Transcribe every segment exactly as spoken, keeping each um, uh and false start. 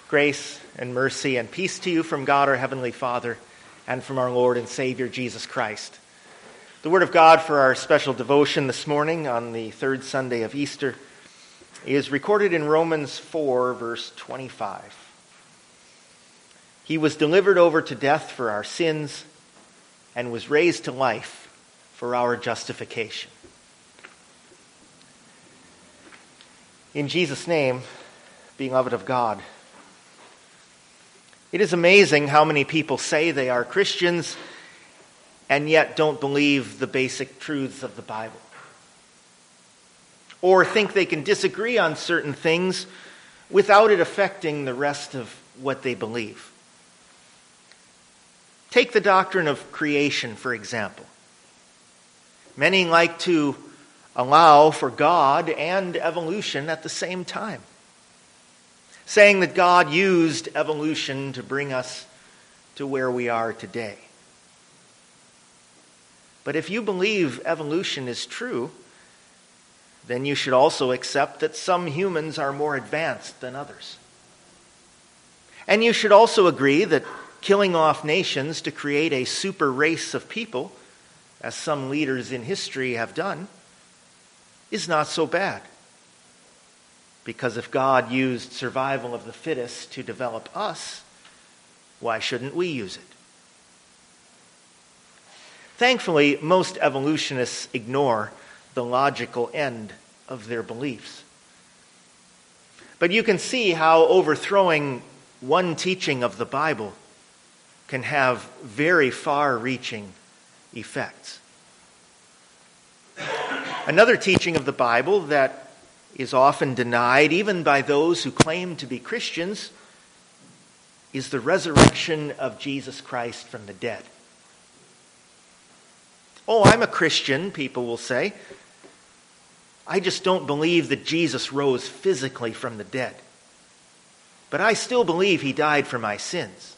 Grace and mercy and peace to you from God our Heavenly Father and from our Lord and Savior Jesus Christ. The Word of God for our special devotion this morning on the third Sunday of Easter is recorded in Romans four, verse twenty-five. He was delivered over to death for our sins and was raised to life for our justification. In Jesus' name, beloved of God, it is amazing how many people say they are Christians and yet don't believe the basic truths of the Bible, or think they can disagree on certain things without it affecting the rest of what they believe. Take the doctrine of creation, for example. Many like to allow for God and evolution at the same time, saying that God used evolution to bring us to where we are today. But if you believe evolution is true, then you should also accept that some humans are more advanced than others. And you should also agree that killing off nations to create a super race of people, as some leaders in history have done, is not so bad. Because if God used survival of the fittest to develop us, why shouldn't we use it? Thankfully, most evolutionists ignore the logical end of their beliefs. But you can see how overthrowing one teaching of the Bible can have very far-reaching effects. Another teaching of the Bible that is often denied, even by those who claim to be Christians, is the resurrection of Jesus Christ from the dead. Oh, I'm a Christian, people will say. I just don't believe that Jesus rose physically from the dead. But I still believe he died for my sins.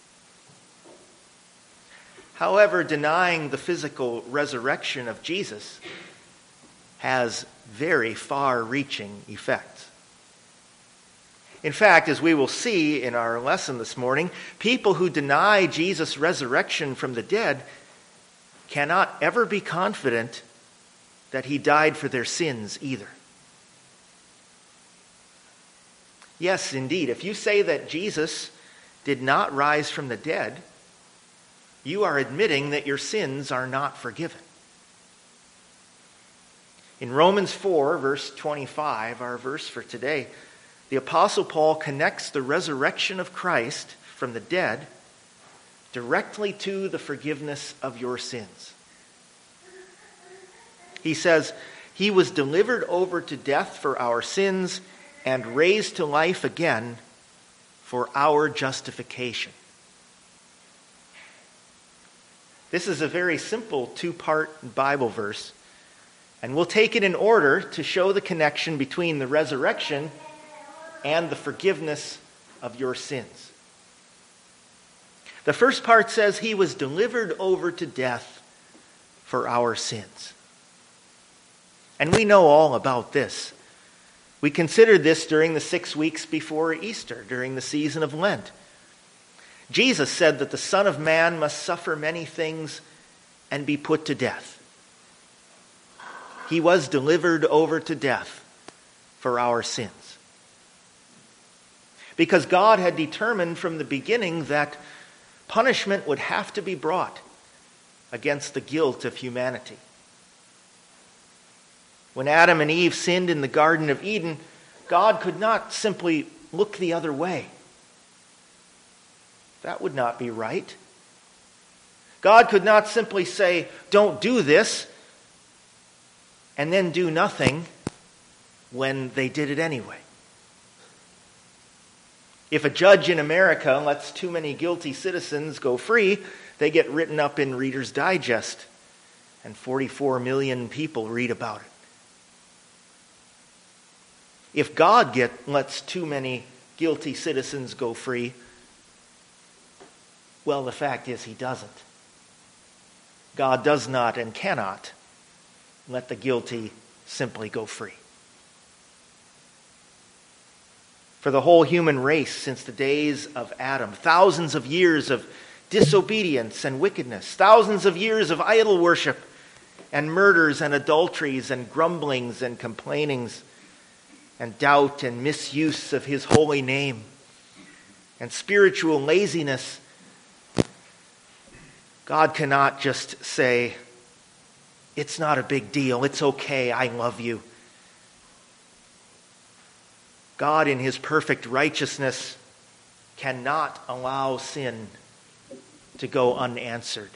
However, denying the physical resurrection of Jesus has very far-reaching effects. In fact, as we will see in our lesson this morning, people who deny Jesus' resurrection from the dead cannot ever be confident that he died for their sins either. Yes, indeed, if you say that Jesus did not rise from the dead, you are admitting that your sins are not forgiven. In Romans four, verse twenty-five, our verse for today, the Apostle Paul connects the resurrection of Christ from the dead directly to the forgiveness of your sins. He says, he was delivered over to death for our sins and raised to life again for our justification. This is a very simple two-part Bible verse, and we'll take it in order to show the connection between the resurrection and the forgiveness of your sins. The first part says he was delivered over to death for our sins. And we know all about this. We considered this during the six weeks before Easter, during the season of Lent. Jesus said that the Son of Man must suffer many things and be put to death. He was delivered over to death for our sins. Because God had determined from the beginning that punishment would have to be brought against the guilt of humanity. When Adam and Eve sinned in the Garden of Eden, God could not simply look the other way. That would not be right. God could not simply say, "Don't do this," and then do nothing when they did it anyway. If a judge in America lets too many guilty citizens go free, they get written up in Reader's Digest, and forty-four million people read about it. If God get, lets too many guilty citizens go free, well, the fact is he doesn't. God does not and cannot let the guilty simply go free. for the whole human race since the days of Adam. Thousands of years of disobedience and wickedness. Thousands of years of idol worship and murders and adulteries and grumblings and complainings and doubt and misuse of his holy name and spiritual laziness. God cannot just say, it's not a big deal, it's okay, I love you. God in his perfect righteousness cannot allow sin to go unanswered.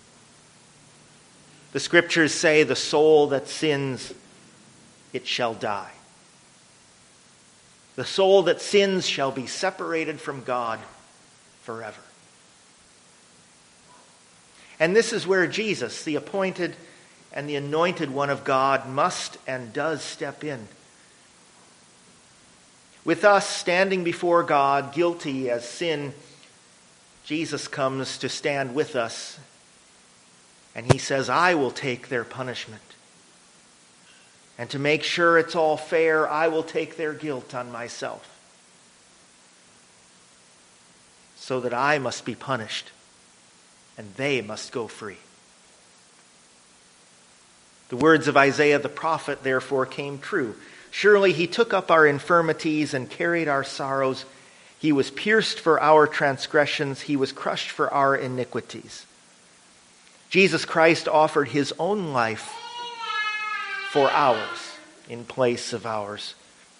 The scriptures say the soul that sins, it shall die. The soul that sins shall be separated from God forever. And this is where Jesus, the appointed and the anointed one of God, must and does step in. With us standing before God, guilty as sin, Jesus comes to stand with us, and he says, I will take their punishment. And to make sure it's all fair, I will take their guilt on myself, so that I must be punished and they must go free. The words of Isaiah the prophet therefore came true. Surely he took up our infirmities and carried our sorrows. He was pierced for our transgressions. He was crushed for our iniquities. Jesus Christ offered his own life for ours in place of ours.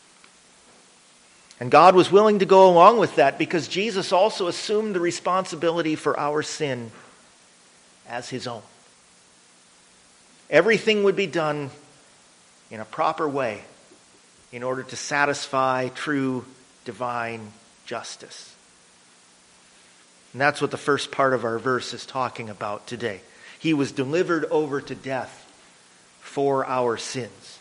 And God was willing to go along with that because Jesus also assumed the responsibility for our sin as his own. Everything would be done in a proper way in order to satisfy true divine justice. And that's what the first part of our verse is talking about today. He was delivered over to death for our sins.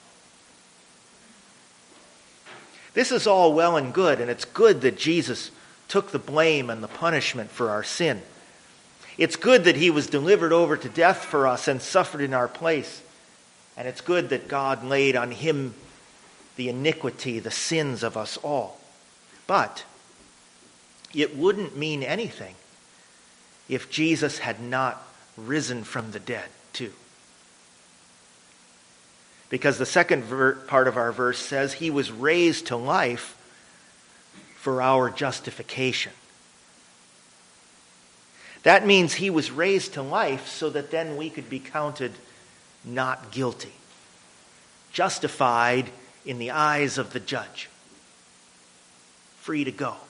This is all well and good, and it's good that Jesus took the blame and the punishment for our sin. It's good that he was delivered over to death for us and suffered in our place. And it's good that God laid on him the iniquity, the sins of us all. But it wouldn't mean anything if Jesus had not risen from the dead too. Because the second ver- part of our verse says he was raised to life for our justification. That means he was raised to life so that then we could be counted not guilty, justified in the eyes of the judge, free to go.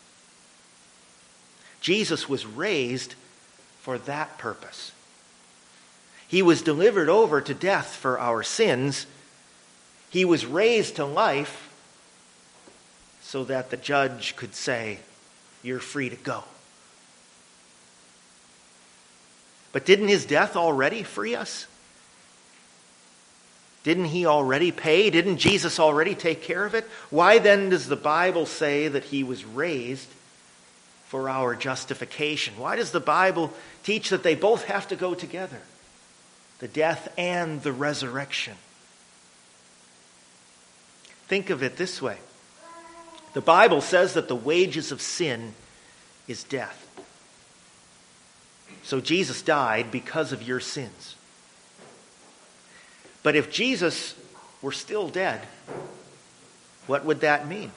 Jesus was raised for that purpose. He was delivered over to death for our sins. He was raised to life so that the judge could say, you're free to go. But didn't his death already free us? Didn't he already pay? Didn't Jesus already take care of it? Why then does the Bible say that he was raised for our justification? Why does the Bible teach that they both have to go together? The death and the resurrection. Think of it this way. The Bible says that the wages of sin is death. So Jesus died because of your sins. But if Jesus were still dead, what would that mean?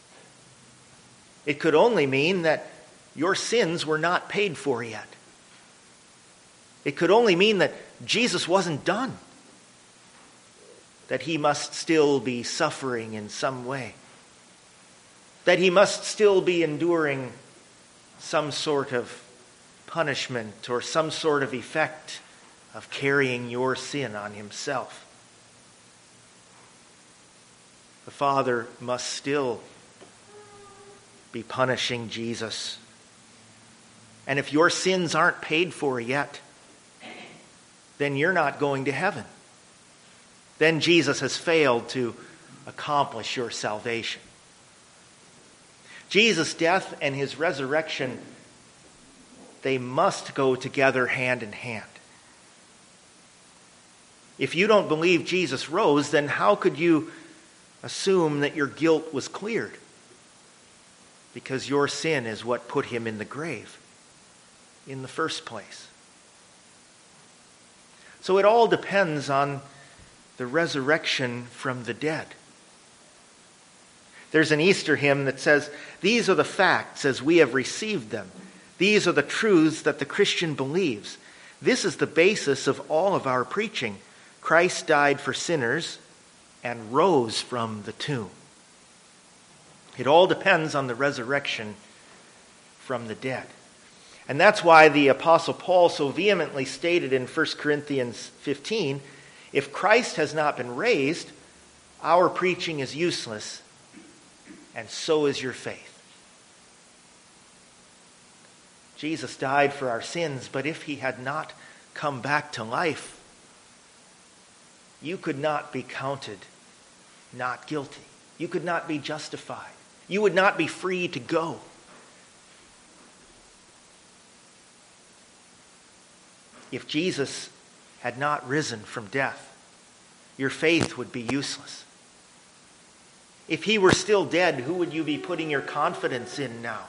It could only mean that your sins were not paid for yet. It could only mean that Jesus wasn't done. That he must still be suffering in some way. That he must still be enduring some sort of punishment or some sort of effect of carrying your sin on himself. The Father must still be punishing Jesus. And if your sins aren't paid for yet, then you're not going to heaven. Then Jesus has failed to accomplish your salvation. Jesus' death and his resurrection, they must go together hand in hand. If you don't believe Jesus rose, then how could you assume that your guilt was cleared? because your sin is what put him in the grave in the first place. So it all depends on the resurrection from the dead. There's an Easter hymn that says, "These are the facts as we have received them. These are the truths that the Christian believes. This is the basis of all of our preaching. Christ died for sinners and rose from the tomb." It all depends on the resurrection from the dead. And that's why the Apostle Paul so vehemently stated in First Corinthians fifteen, if Christ has not been raised, our preaching is useless, and so is your faith. Jesus died for our sins, but if he had not come back to life, you could not be counted not guilty. You could not be justified. You would not be free to go. If Jesus had not risen from death, your faith would be useless. If he were still dead, who would you be putting your confidence in now?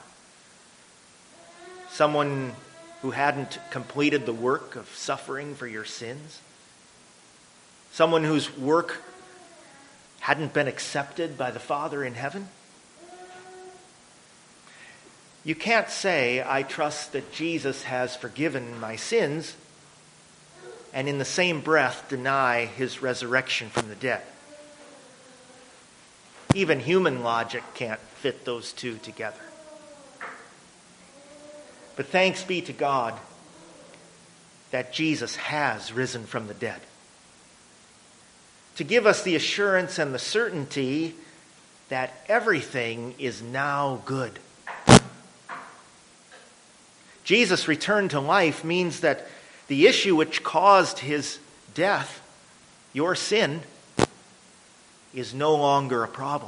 Someone who hadn't completed the work of suffering for your sins? Someone whose work hadn't been accepted by the Father in heaven? You can't say, "I trust that Jesus has forgiven my sins," and in the same breath deny his resurrection from the dead. Even human logic can't fit those two together. But thanks be to God that Jesus has risen from the dead, to give us the assurance and the certainty that everything is now good. Jesus' return to life means that the issue which caused his death, your sin, is no longer a problem.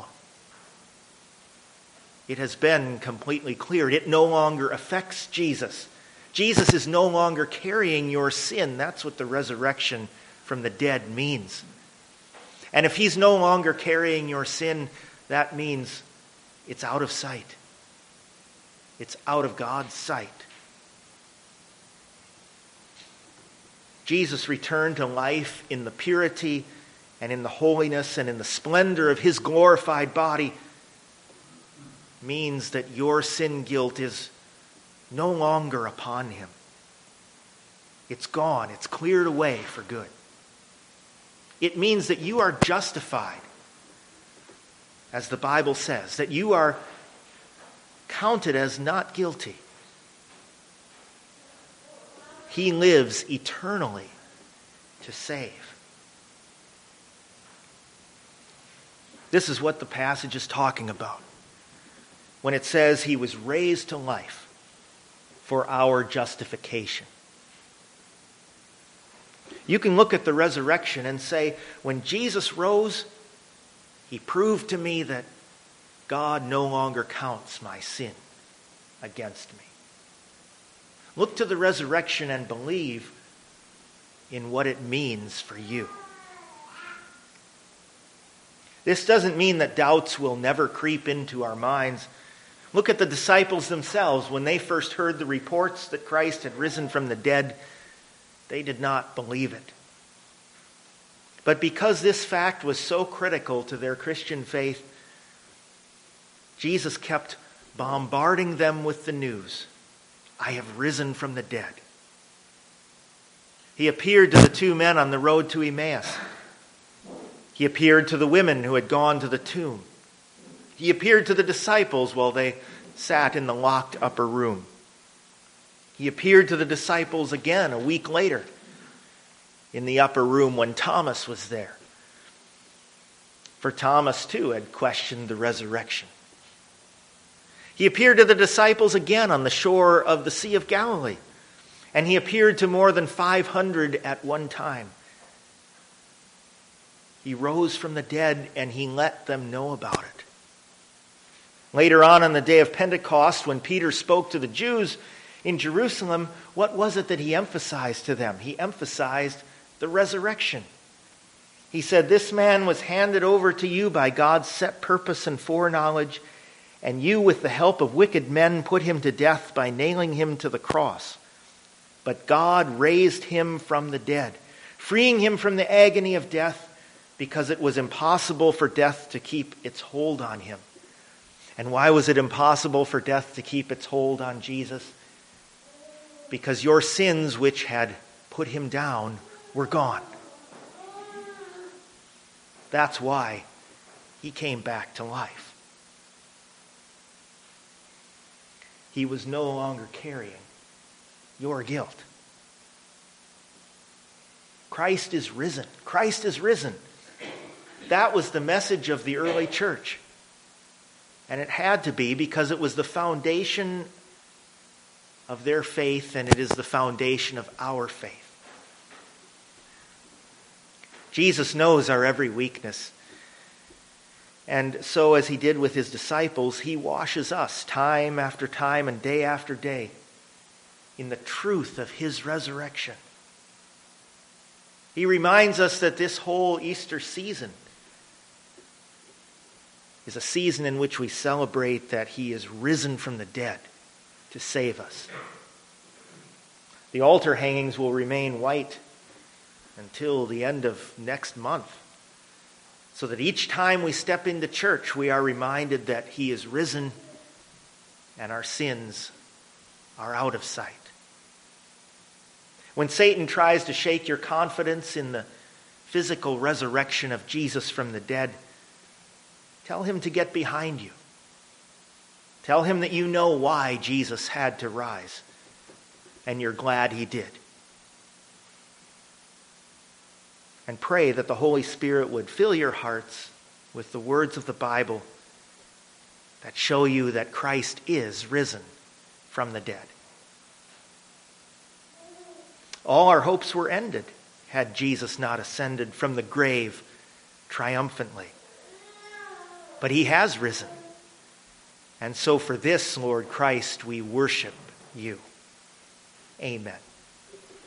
It has been completely cleared. It no longer affects Jesus. Jesus is no longer carrying your sin. That's what the resurrection from the dead means. And if he's no longer carrying your sin, that means it's out of sight. It's out of God's sight. Jesus returned to life in the purity and in the holiness and in the splendor of his glorified body means that your sin guilt is no longer upon him. It's gone. It's cleared away for good. It means that you are justified, as the Bible says, that you are counted as not guilty. He lives eternally to save. This is what the passage is talking about when it says he was raised to life for our justification. You can look at the resurrection and say, when Jesus rose, he proved to me that God no longer counts my sin against me. Look to the resurrection and believe in what it means for you. This doesn't mean that doubts will never creep into our minds. Look at the disciples themselves. When they first heard the reports that Christ had risen from the dead, they did not believe it. But because this fact was so critical to their Christian faith, Jesus kept bombarding them with the news. I have risen from the dead. He appeared to the two men on the road to Emmaus. He appeared to the women who had gone to the tomb. He appeared to the disciples while they sat in the locked upper room. He appeared to the disciples again a week later in the upper room when Thomas was there. For Thomas too had questioned the resurrection. He appeared to the disciples again on the shore of the Sea of Galilee. And he appeared to more than five hundred at one time. He rose from the dead and he let them know about it. Later on, on the day of Pentecost, when Peter spoke to the Jews in Jerusalem, what was it that he emphasized to them? He emphasized the resurrection. He said, "This man was handed over to you by God's set purpose and foreknowledge, And you, with the help of wicked men, put him to death by nailing him to the cross. But God raised him from the dead, freeing him from the agony of death, because it was impossible for death to keep its hold on him. And why was it impossible for death to keep its hold on Jesus? Because your sins, which had put him down, were gone. That's why he came back to life. He was no longer carrying your guilt. Christ is risen. Christ is risen. That was the message of the early church. And it had to be, because it was the foundation of their faith, and it is the foundation of our faith. Jesus knows our every weakness. And so, as he did with his disciples, he washes us time after time and day after day in the truth of his resurrection. He reminds us that this whole Easter season is a season in which we celebrate that he is risen from the dead to save us. The altar hangings will remain white until the end of next month, so that each time we step into church, we are reminded that he is risen and our sins are out of sight. When Satan tries to shake your confidence in the physical resurrection of Jesus from the dead, tell him to get behind you. Tell him that you know why Jesus had to rise, and you're glad he did. And pray that the Holy Spirit would fill your hearts with the words of the Bible that show you that Christ is risen from the dead. All our hopes were ended had Jesus not ascended from the grave triumphantly. But he has risen. And so for this, Lord Christ, we worship you. Amen.